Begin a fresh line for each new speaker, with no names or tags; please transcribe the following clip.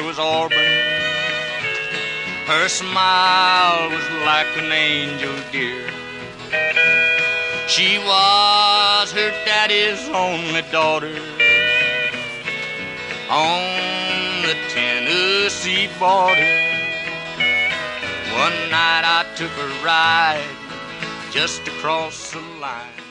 hair was auburn. Her smile was like an angel dear. She was her daddy's only daughter on the Tennessee border. One night I took a ride just across the line.